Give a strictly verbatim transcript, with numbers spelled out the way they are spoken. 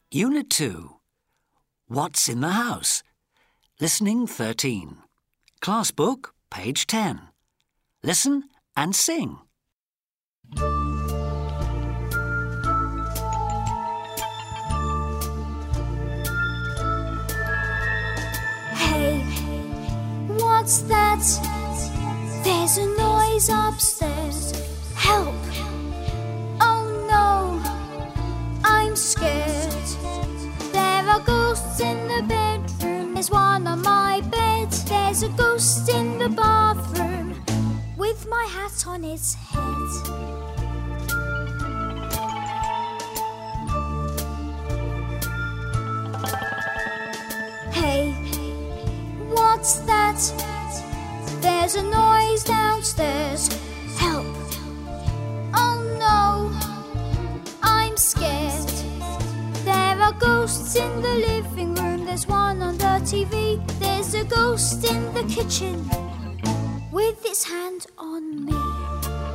Unit two. What's in the house? Listening thirteen. Class book, page ten. Listen and sing. Hey, what's that? There's a noise upstairs. Help! Oh no, I'm scared. There are ghosts in the bedroom. There's one on my bed. There's a ghost in the bathroom with my hat on its head. Hey, what's that? There's a noise downstairs. Help! Oh no, I'm scared. There are ghosts in the living room. There's one on the T V. There's a ghost in the kitchen with its hand on me.